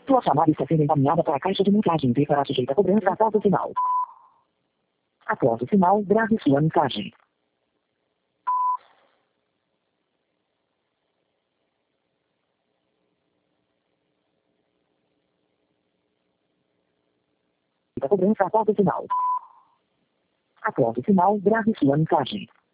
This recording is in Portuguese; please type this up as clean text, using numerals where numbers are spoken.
Sua chamada está sendo encaminhada para a caixa de mensagem e será sujeita a cobrança após o sinal. Após o sinal, grave sua mensagem. A cobrança após o sinal. Após o sinal, grave sua mensagem.